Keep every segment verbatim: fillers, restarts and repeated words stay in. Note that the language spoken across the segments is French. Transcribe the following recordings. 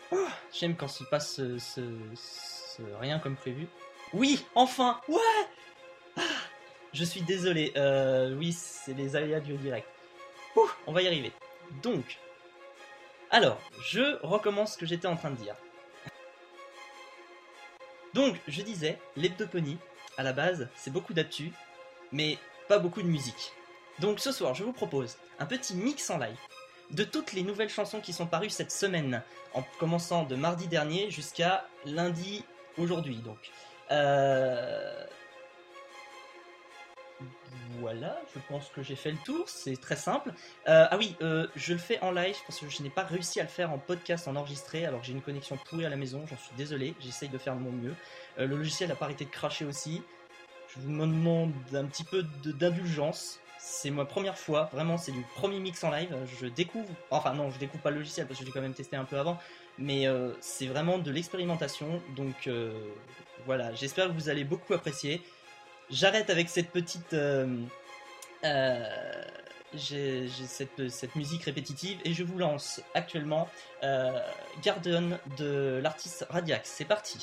Oh, j'aime quand se passe ce, ce, ce rien comme prévu. Oui, enfin, ouais. Ah, je suis désolé. Euh, oui, c'est les aléas du direct. Ouh, on va y arriver. Donc, alors, je recommence ce que j'étais en train de dire. Donc, je disais, l'hebdoponie, à la base, c'est beaucoup d'actu, mais pas beaucoup de musique. Donc ce soir, je vous propose un petit mix en live de toutes les nouvelles chansons qui sont parues cette semaine, en commençant de mardi dernier jusqu'à lundi aujourd'hui. Donc, euh... voilà, je pense que j'ai fait le tour, c'est très simple. Euh, ah oui, euh, je le fais en live parce que je n'ai pas réussi à le faire en podcast, en enregistré, alors j'ai une connexion pourrie à la maison, j'en suis désolé, j'essaye de faire de mon mieux. Euh, le logiciel n'a pas arrêté de cracher aussi. Je vous demande un petit peu de, d'indulgence. C'est ma première fois, vraiment, c'est du premier mix en live. Je découvre, enfin non, je découvre pas le logiciel parce que j'ai quand même testé un peu avant, mais euh, c'est vraiment de l'expérimentation. Donc euh, voilà, j'espère que vous allez beaucoup apprécier. J'arrête avec cette petite, euh, euh, j'ai, j'ai cette, cette musique répétitive et je vous lance actuellement euh, Garden de l'artiste Radiax. C'est parti.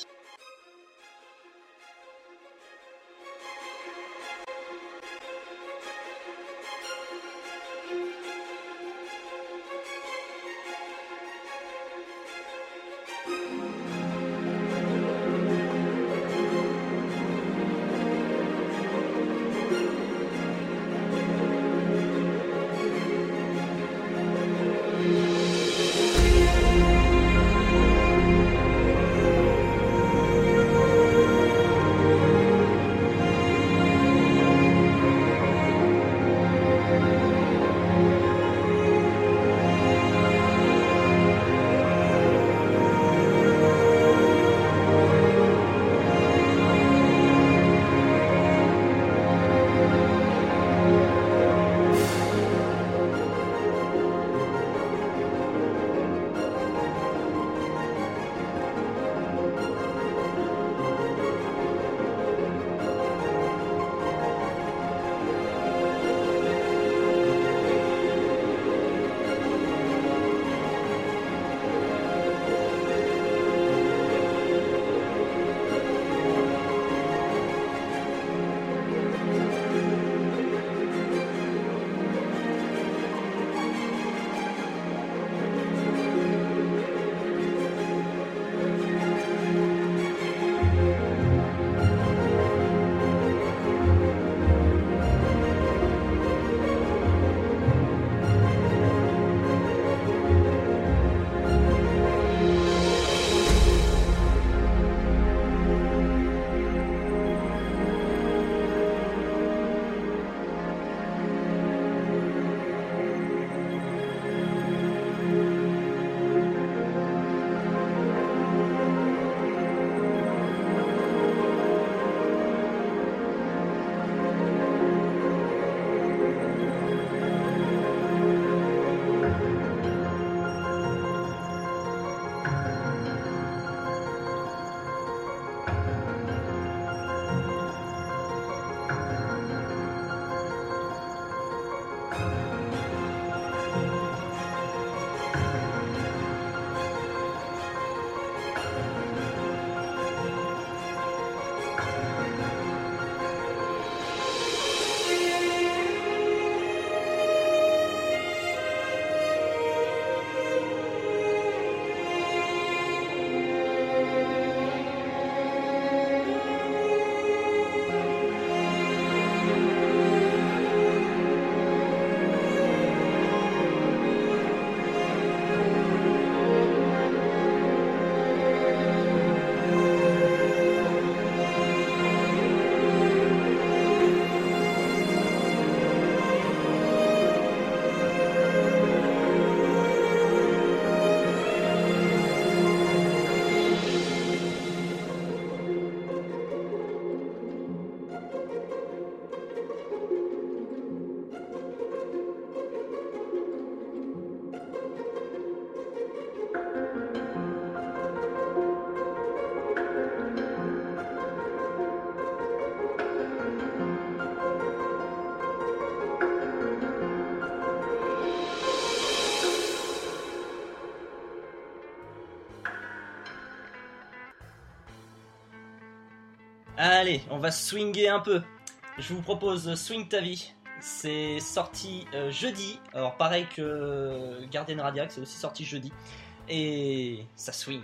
Allez, on va swinguer un peu. Je vous propose Swing ta vie. C'est sorti euh, jeudi. Alors pareil que Guardian Radiac, c'est aussi sorti jeudi. Et ça swing.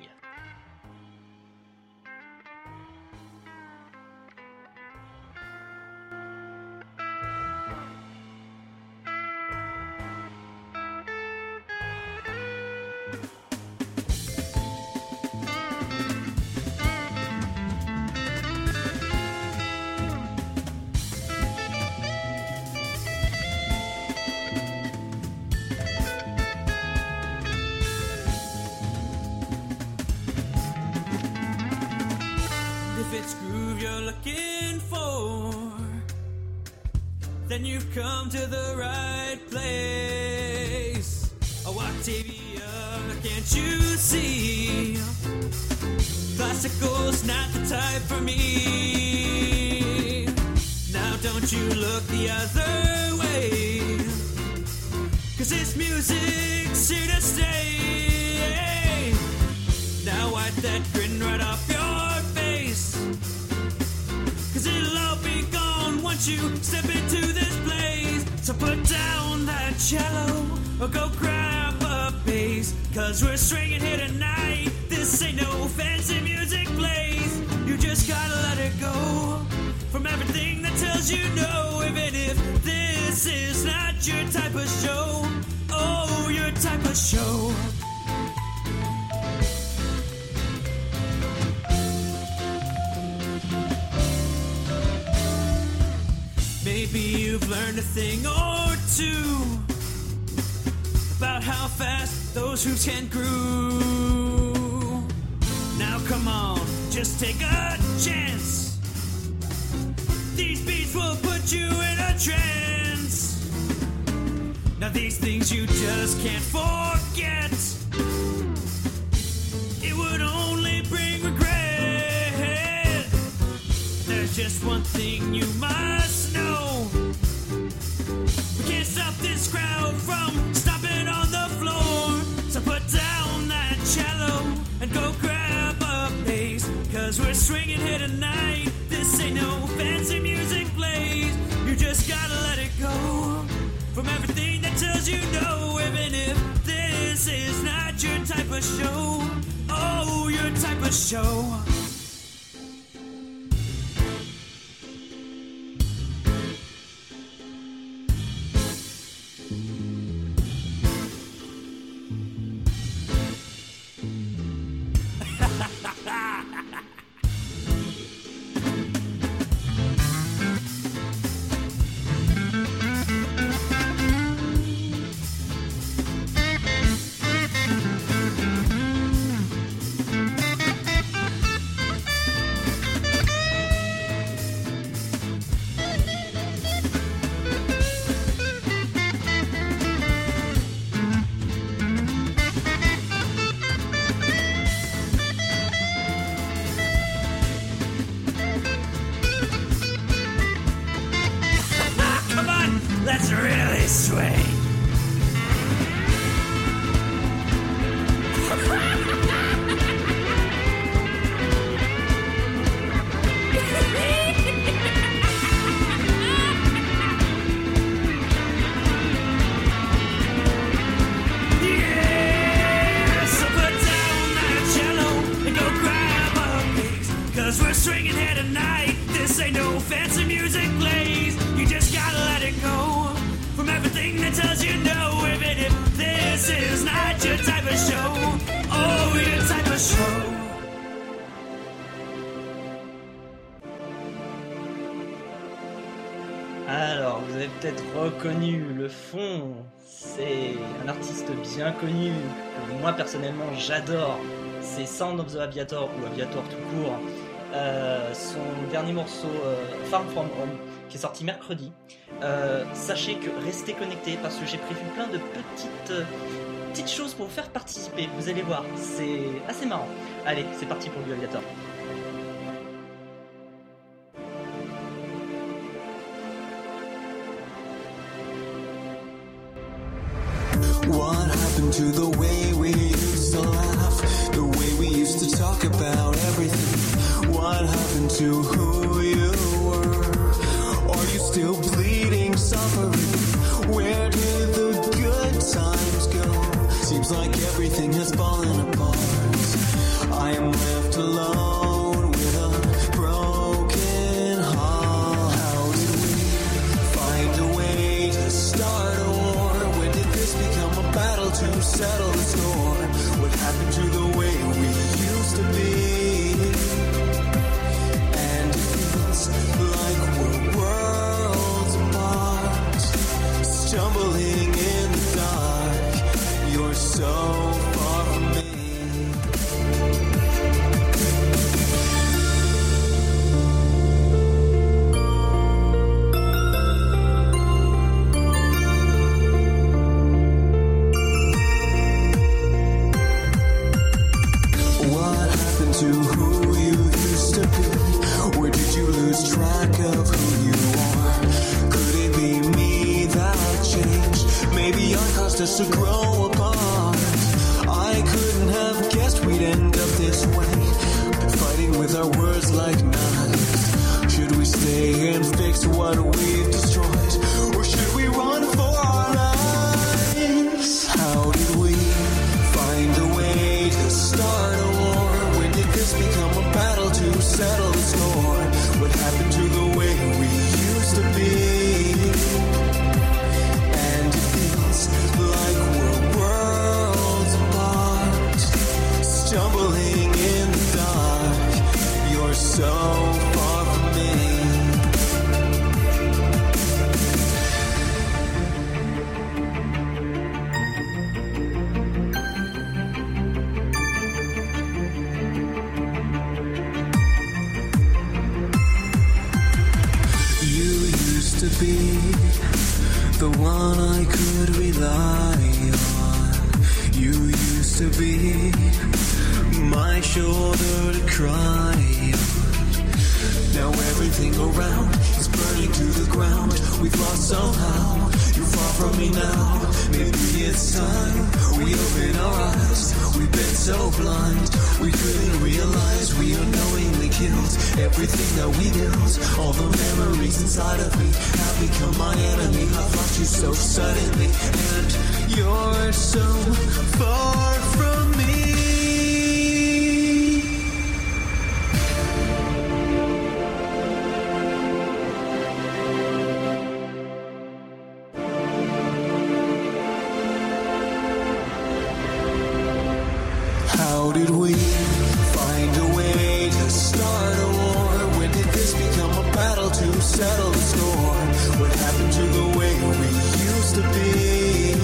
Then you've come to the right place. Oh, Octavia, can't you see? Classical's not the type for me. Now don't you look the other way, 'cause this music's here to stay. Now wipe that grin right off your face, 'cause it'll all be gone once you step into this place. So put down that cello or go grab a bass, 'cause we're stringing here tonight. This ain't no fancy music place. You just gotta let it go from everything that tells you no, even if this is not your type of show. Oh, your type of show. Maybe you've learned a thing or two about how fast those hoops can groove. Now come on, just take a chance. These beats will put you in a trance. Now these things you just can't forget. It would only bring regret. There's just one thing you must know. We can't stop this crowd from stomping on the floor. So put down that cello and go grab a bass, 'cause we're swinging here tonight. This ain't no fancy music place. You just gotta let it go from everything that tells you no, even if this is not your type of show. Oh, your type of show. Let's really swing. Yeah, so put down that cello and go grab a bass, 'cause we're swinging here tonight. This ain't no fancy music place. You just gotta let it go from everything that tells you no, even if this is not your type of show. Oh, your type of show. Alors, vous avez peut-être reconnu le fond. C'est un artiste bien connu que moi personnellement j'adore. C'est Sound of the Aviator ou Aviator tout court. Euh, son dernier morceau euh, Farm From Home qui est sorti mercredi. Euh, sachez que restez connectés parce que j'ai prévu plein de petites, euh, petites choses pour vous faire participer. Vous allez voir, c'est assez marrant. Allez, c'est parti pour du Aviator. What happened to the way we used to laugh, the way we used to talk about everything? What happened to who to who you used to be? Where did you lose track of who you are? Could it be me that changed? Maybe I caused us to grow apart. I couldn't have guessed we'd end up this way, fighting with our words like knives. Should we stay and fix what we've destroyed, or should we run for our lives? How did we find a way to start a war? When did this become a battle to settle the score? What happened to the way we used to be? And it feels like we're worlds apart, stumbling in the dark. You're so far from me. To be the one I could rely on. You used to be my shoulder to cry on. Now everything around is burning to the ground. We've lost somehow. You're far from me now. Maybe it's time we open our eyes. We've been so blind, we couldn't realize we unknowingly killed everything that we built. All the memories inside of me have become my enemy. I've lost you so suddenly, and you're so far from me. How did we find a way to start a war? When did this become a battle to settle the score? What happened to the way we used to be?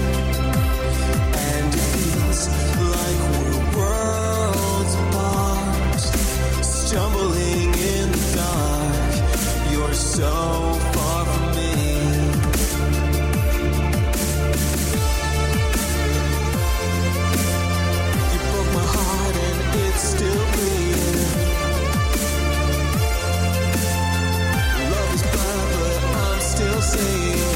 And it feels like we're worlds apart, stumbling in the dark. You're so far from me. Still bleeding. Love is blind, but I'm still seeing.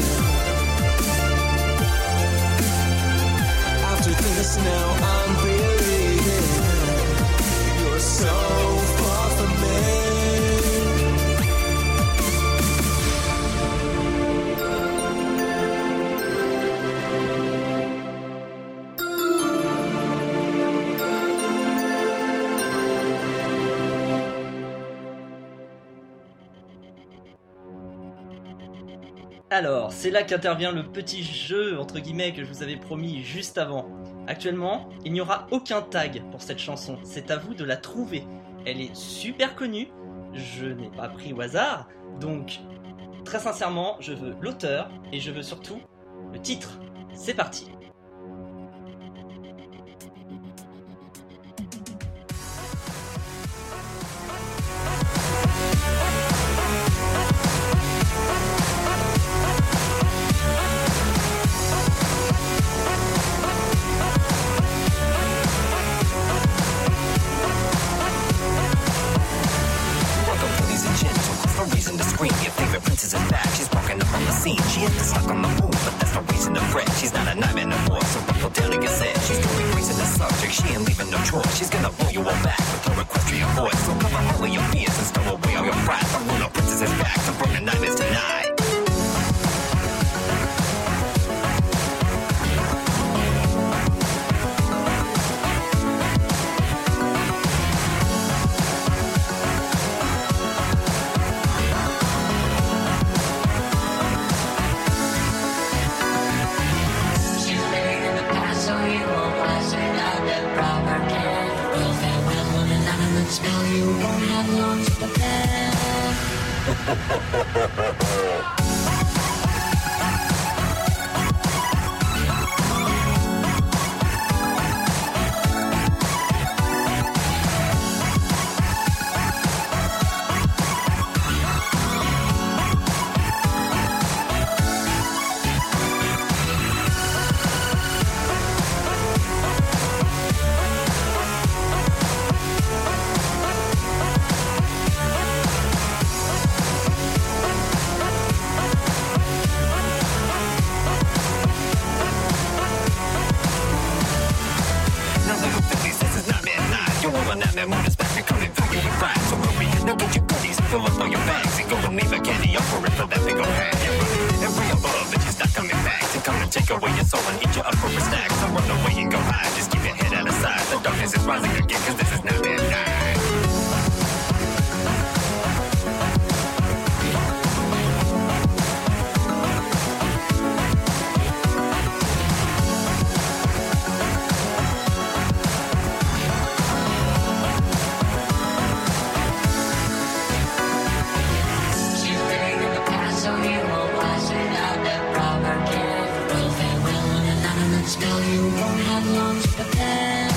After this, now I'm believing. You're so far from me. Alors, c'est là qu'intervient le petit jeu, entre guillemets, que je vous avais promis juste avant. Actuellement, il n'y aura aucun tag pour cette chanson, c'est à vous de la trouver. Elle est super connue, je n'ai pas pris au hasard, donc très sincèrement, je veux l'auteur et je veux surtout le titre. C'est parti. She is stuck on the move, but that's no reason to fret. She's not a nightmare no more, so buckle down and get set. She's too increasing the subject, she ain't leaving no choice. She's gonna blow you all back with her equestrian voice. So cover all of your fears and stow away all your pride. The Luna Princess is back to burn the nightmares tonight. Spell you won't have long to prepare. that moon is back and coming through you with cracks. So hurry, now get your goodies, fill up all your bags, and go and leave a candy up for it for that big old hat. Yeah, every above, but you're not coming back to come and take away your soul and eat you up for a snack. So run away and go hide, just keep your head out of sight. The darkness is rising again, cause this is not that night. Spell you won't have long to prepare.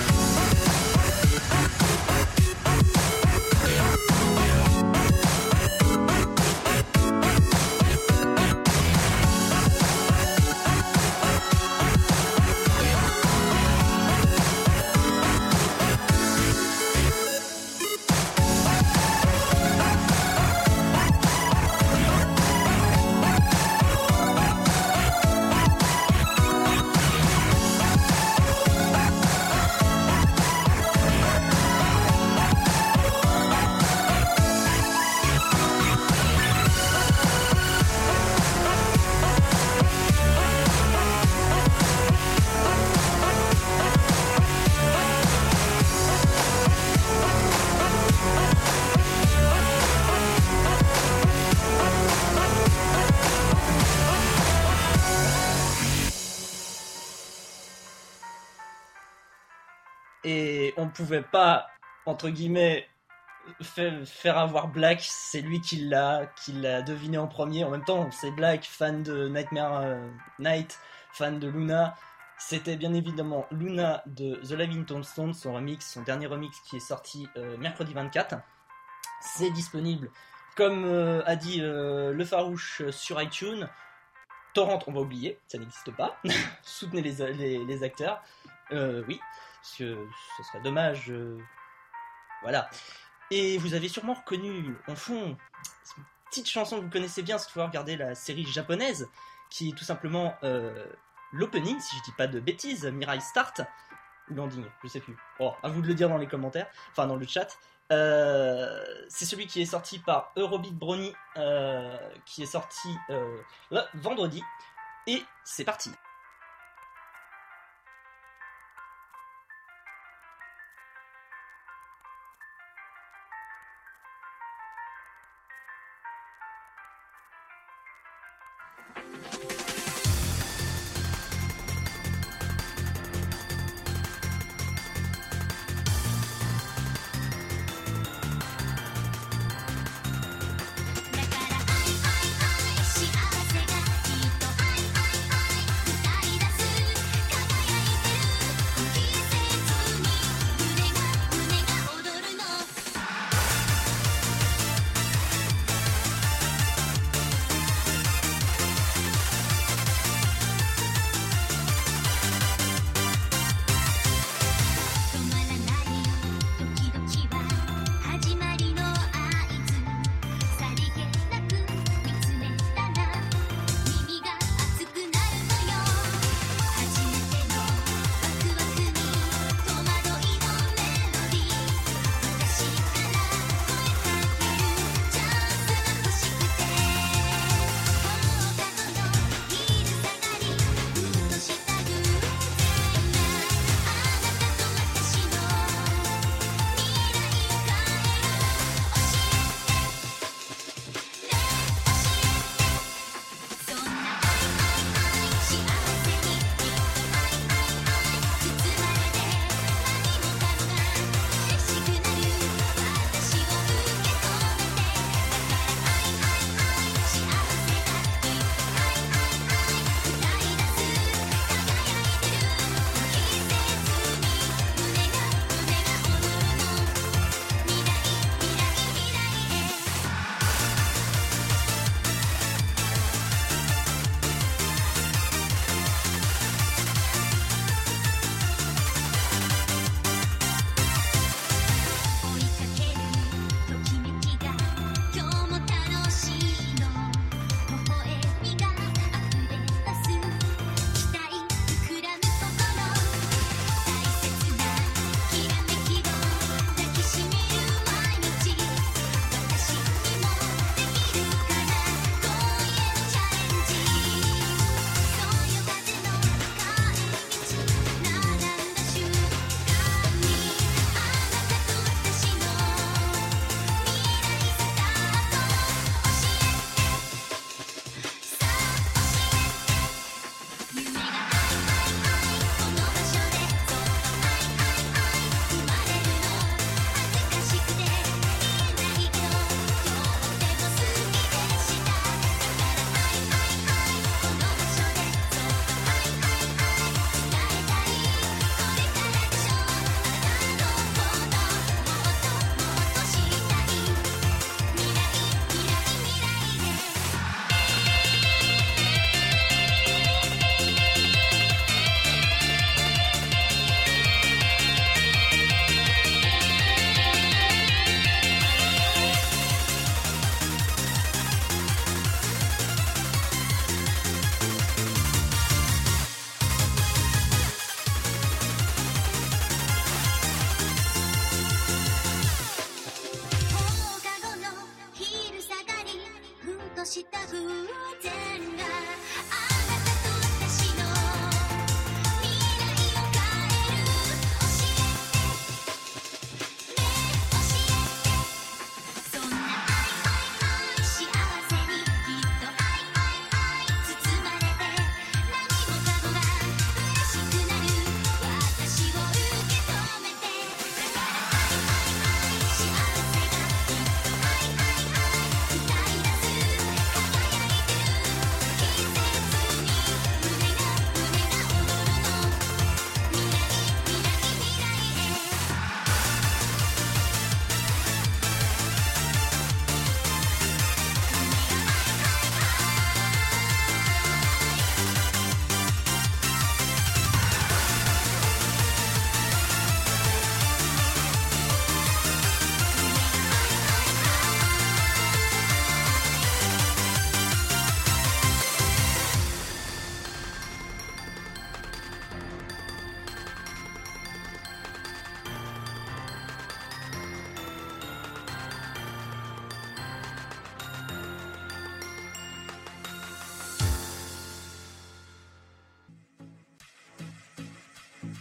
Et on pouvait pas, entre guillemets, fa- faire avoir Black, c'est lui qui l'a, qui l'a deviné en premier. En même temps, c'est Black, fan de Nightmare euh, Night, fan de Luna. C'était bien évidemment Luna de The Living Tombstone, son remix, son dernier remix qui est sorti euh, mercredi vingt-quatre. C'est disponible, comme euh, a dit euh, Le Farouche sur iTunes. Torrent, on va oublier, ça n'existe pas. Soutenez les, les, les acteurs. Euh, oui, parce que ce serait dommage. Euh... Voilà. Et vous avez sûrement reconnu, en fond, une petite chanson que vous connaissez bien, si vous pouvez regarder la série japonaise, qui est tout simplement euh, l'opening, si je dis pas de bêtises, Mirai Start, ou Landing, je sais plus. Oh, à vous de le dire dans les commentaires, enfin dans le chat. Euh, c'est celui qui est sorti par Eurobeat Brownie, euh, qui est sorti euh, le vendredi, et c'est parti.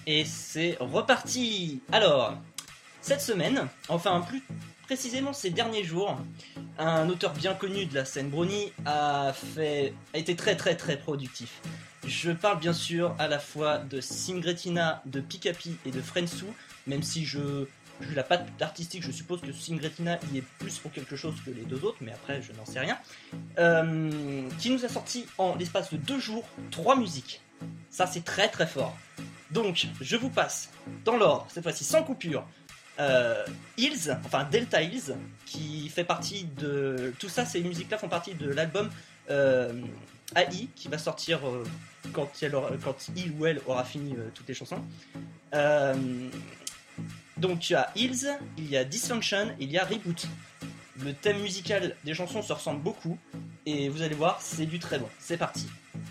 Et c'est reparti. Alors, cette semaine, enfin plus précisément ces derniers jours, un auteur bien connu de la scène brownie a, fait, a été très très très productif. Je parle bien sûr à la fois de Singretina, de Pikapi et de Frensu, même si je... Vu la patte artistique, je suppose que Singretina y est plus pour quelque chose que les deux autres, mais après je n'en sais rien. Euh, qui nous a sorti en l'espace de deux jours trois musiques. Ça c'est très très fort. Donc je vous passe dans l'ordre, cette fois-ci sans coupure, euh, Hills, enfin Delta Hills, qui fait partie de... Tout ça, ces musiques-là font partie de l'album euh, A I, qui va sortir euh, quand, elle aura, quand il ou elle aura fini euh, toutes les chansons. Euh, Donc tu as Hills, il y a Dysfunction, il y a Reboot. Le thème musical des chansons se ressemble beaucoup et vous allez voir, c'est du très bon. C'est parti.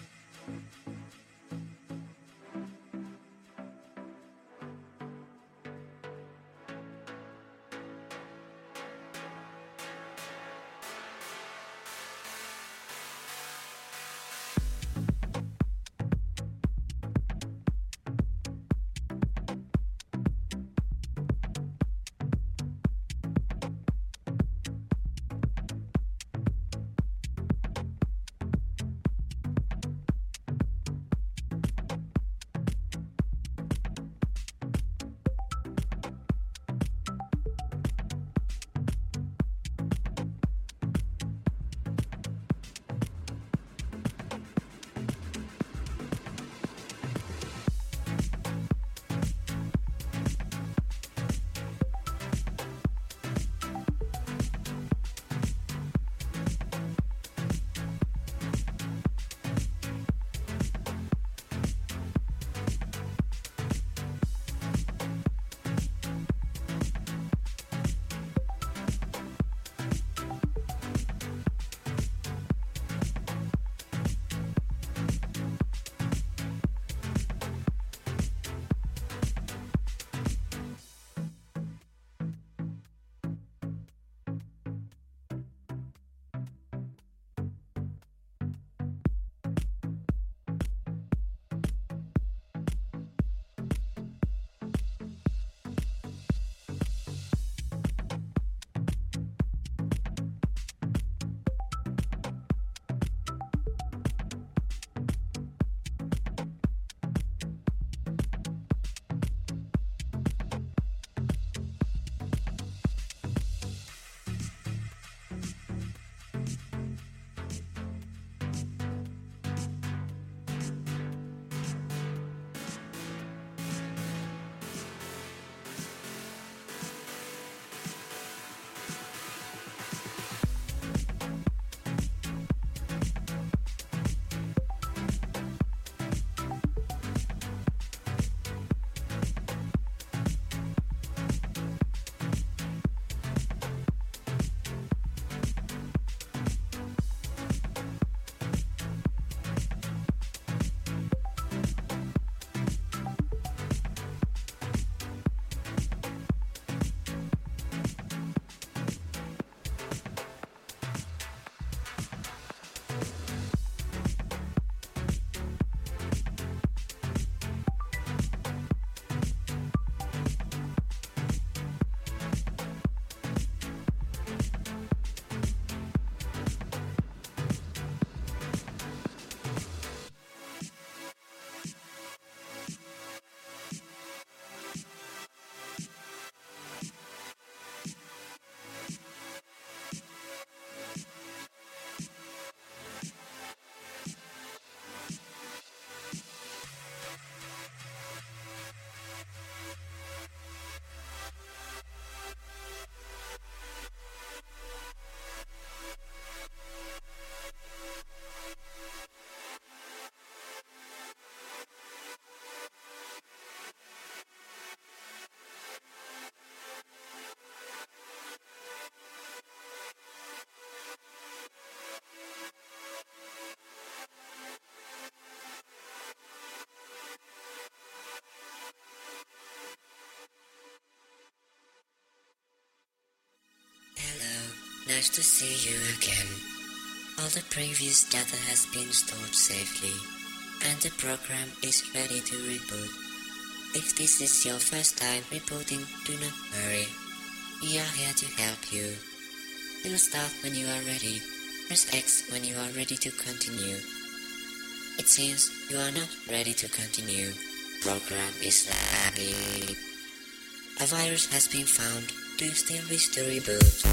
Nice to see you again. All the previous data has been stored safely, and the program is ready to reboot. If this is your first time rebooting, do not worry. We are here to help you. It'll start when you are ready. Press X when you are ready to continue. It seems you are not ready to continue. Program is lagging. A virus has been found. Do you still wish to reboot?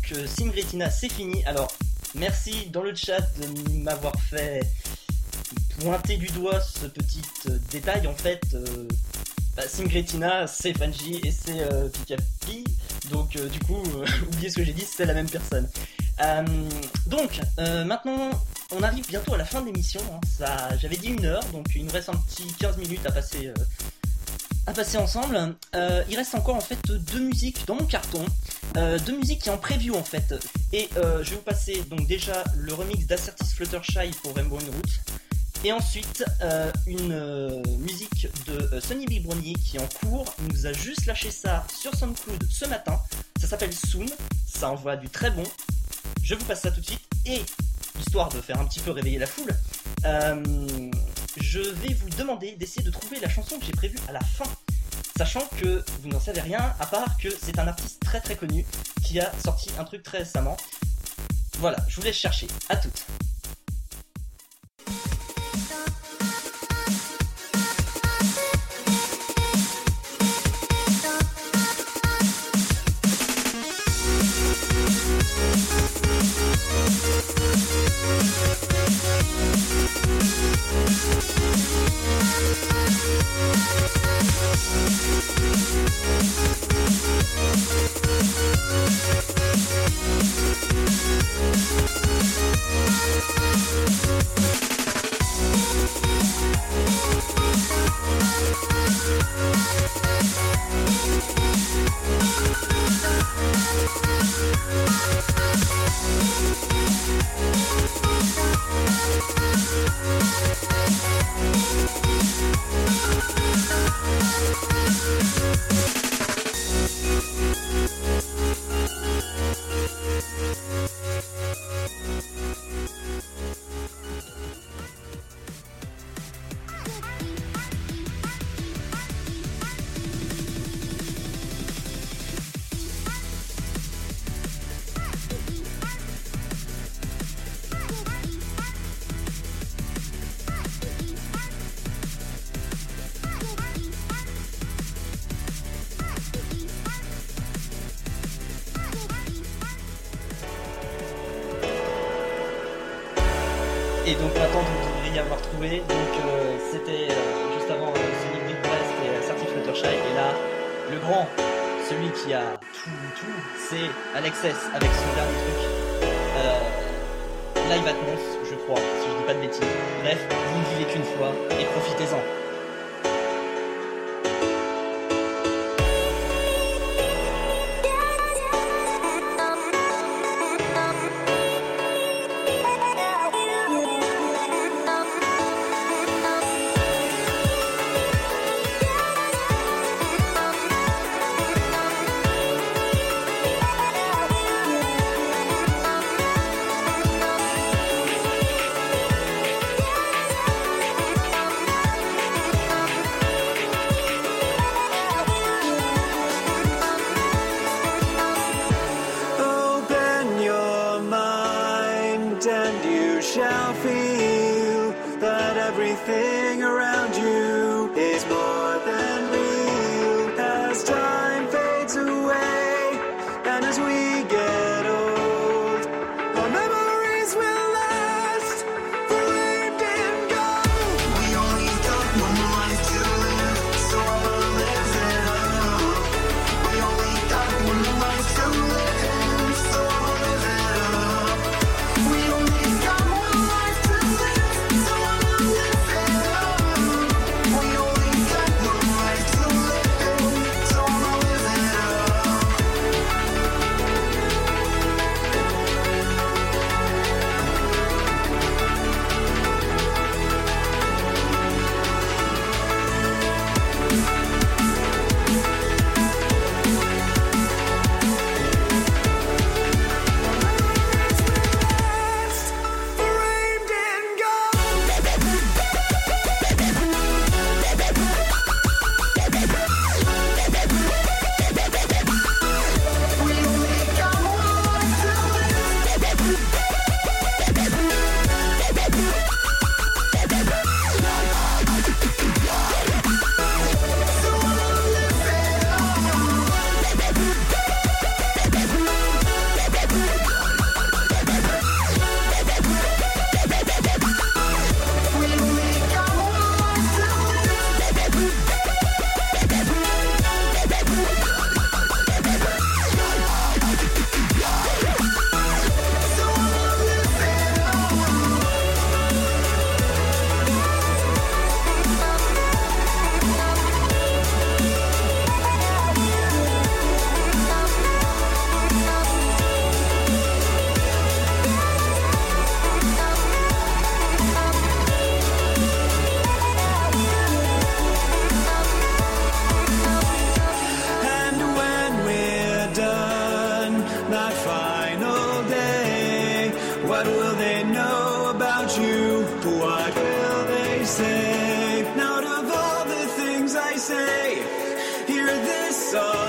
euh, Singretina, c'est fini. Alors, merci dans le chat de m'avoir fait pointer du doigt ce petit euh, détail. En fait, euh, bah, Singretina, c'est Fanji et c'est euh, Pikapi. Donc, euh, du coup, euh, oubliez ce que j'ai dit, c'est la même personne. Euh, donc, euh, maintenant, on arrive bientôt à la fin de l'émission. Hein. Ça, j'avais dit une heure, donc il nous reste un petit quinze minutes à passer, euh, à passer ensemble. Euh, il reste encore en fait deux musiques dans mon carton, euh, deux musiques qui est en preview en fait. Et euh, je vais vous passer donc déjà le remix d'Assertis Fluttershy pour Rainbow in Route. Et ensuite, euh, une euh, musique de euh, Sonny B. Brownie qui est en cours. Il nous a juste lâché ça sur SoundCloud ce matin. Ça s'appelle Soon. Ça envoie du très bon. Je vous passe ça tout de suite. Et, histoire de faire un petit peu réveiller la foule, euh, je vais vous demander d'essayer de trouver la chanson que j'ai prévue à la fin. Sachant que vous n'en savez rien, à part que c'est un artiste très très connu qui a sorti un truc très récemment. Voilà, je vous laisse chercher. À toutes. Et donc maintenant vous devriez avoir trouvé, donc euh, c'était euh, juste avant euh, Sonic Big Blast et Assertis Fluttershy, et là, le grand, celui qui a tout, tout, c'est Alexis avec son dernier truc, euh, Live Atmos, je crois, si je dis pas de bêtises. Bref, vous ne vivez qu'une fois, et profitez-en. We only got one life to live, so I'ma live it up. they know about you? What will they say? Out of all the things I say, hear this song.